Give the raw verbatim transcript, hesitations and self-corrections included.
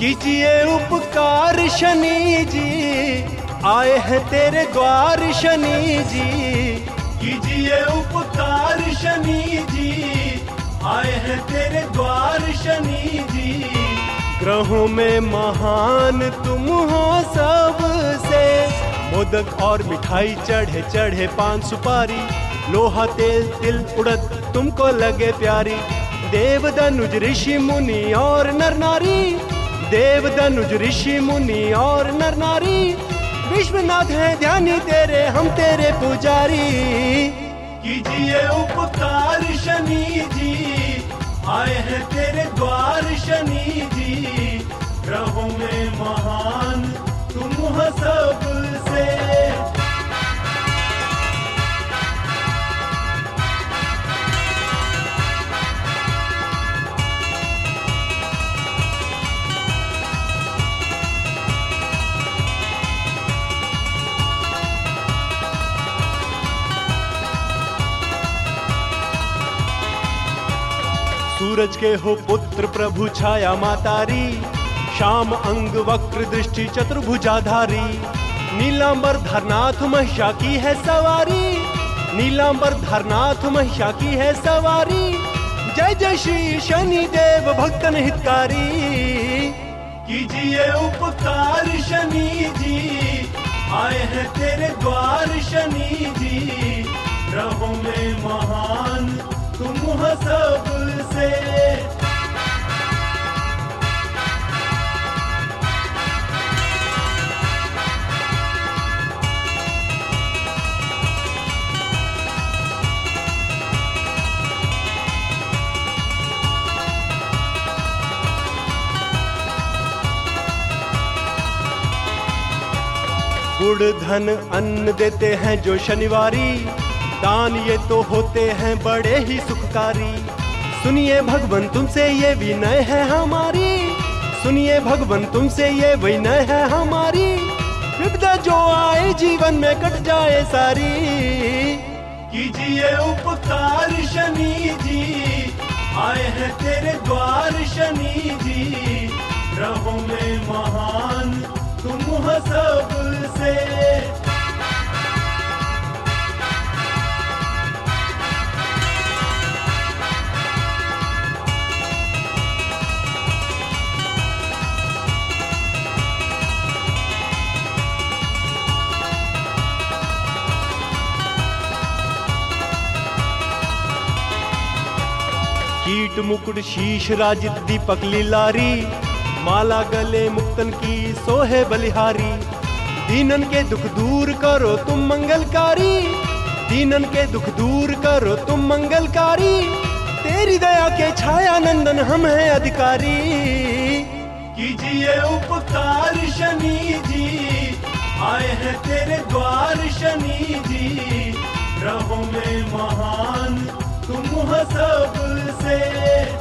कीजिए उपकार शनि जी, आए हैं तेरे द्वार शनि जी। कीजिए उपकार शनि जी, आए हैं तेरे द्वार शनि जी। ग्रहों में महान तुम हो सबसे, मोदक और मिठाई चढ़े चढ़े पान सुपारी, लोहा तेल तिल उड़द तुमको लगे प्यारी। देव दनुज ऋषि मुनि और नर नारी, देव दनुज ऋषि मुनि और नर नारी। विश्वनाथ है ध्यानी तेरे, हम तेरे पुजारी। कीजिए उपकार शनि जी, आए हैं तेरे द्वार शनि जी। ग्रहों में महान तुम हो सबसे। सूरज के हो पुत्र प्रभु छाया मातारी, श्याम अंग वक्र दृष्टि चतुर्भुजाधारी। नीलांबर धरनाथ महिषा की है सवारी, नीलांबर धरनाथ महिषा की है सवारी। जय जय श्री शनि देव भक्तन हितकारी। कीजिए उपकार शनि जी, आए हैं तेरे द्वार शनि जी। ग्रहों में महान तुम हो सबसे। गुड़ धन अन्न देते हैं जो शनिवारी, दान ये तो होते हैं बड़े ही सुखकारी। सुनिए भगवान तुमसे ये विनय है हमारी, सुनिए भगवान तुमसे ये विनय है हमारी। विपदा जो आए जीवन में कट जाए सारी। कीजिए उपकार शनि जी, आए हैं तेरे द्वार शनि जी। ग्रहों में महान तुम हो सबसे। कीट मुकुट शीश राजित दीपक लीलारी, माला गले मुक्तन की सोहे बलिहारी। दीनन के दुख दूर करो तुम मंगलकारी, दीनन के दुख दूर करो तुम मंगलकारी। तेरी दया के छाया नंदन हम हैं अधिकारी। कीजिए उपकार शनि जी, आए हैं तेरे द्वार शनि जी। ग्रहों में महान तुम हो सबसे।